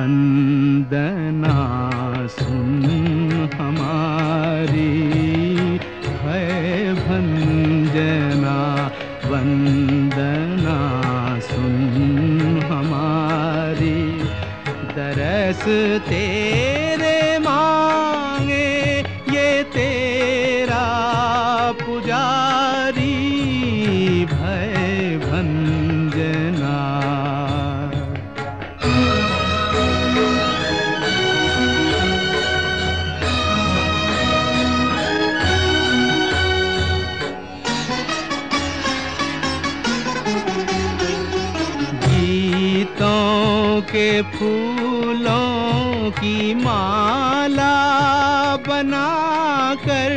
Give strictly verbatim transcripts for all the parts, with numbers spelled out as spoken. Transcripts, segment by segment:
वंदना सुन हमारी, भय भंजना वंदना सुन हमारी। दरस तेरे मांगे ये तेरा पुजारी, भय भंजना। गीतों के फूलों की माला बनाकर,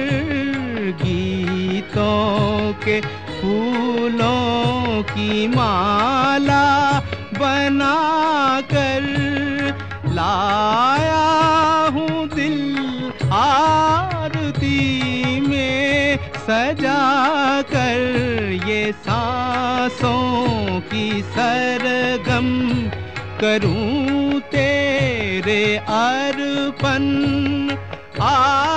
गीतों के फूलों की माला बनाकर लाया हूँ दिल आरती में सजा कर। ये सांसों की सरगम करूं तेरे अर्पण। आ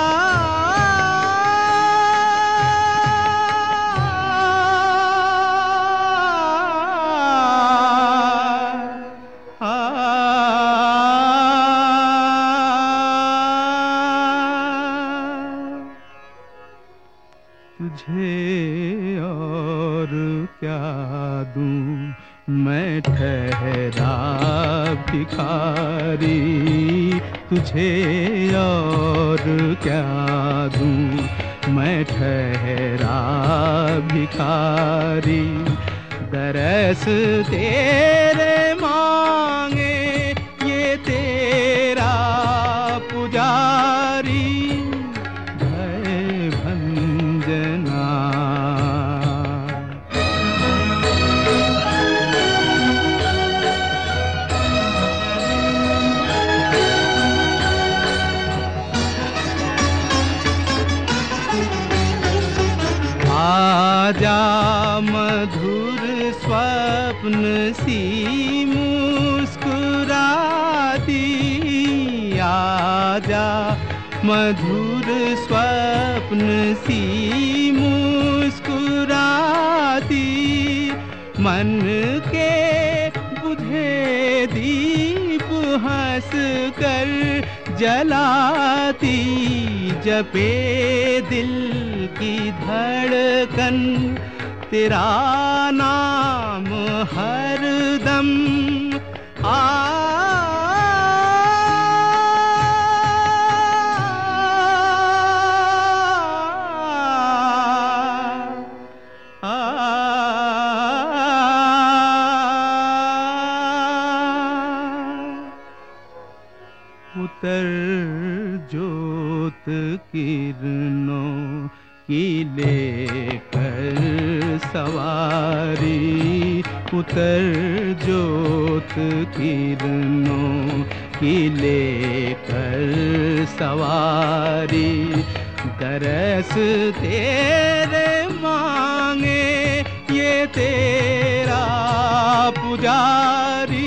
तुझे और क्या दूं मैं ठहरा भिखारी, तुझे और क्या दूं मैं ठहरा भिखारी। दरस तेरे मांगे ये तेरा पुजारी, भय भंजना। आजा मधुर स्वप्न सी मुस्कुराती, आजा मधुर स्वप्न सी मुस्कुराती। मन के बुझे दीप हंस कर जलाती, जपे दिल की धड़कन तेरा नाम हरदम। आ उतर जोत किरणों की लेकर सवारी, उतर जोत किरणों की लेकर सवारी। दरस तेरे मांगे ये तेरा पुजारी,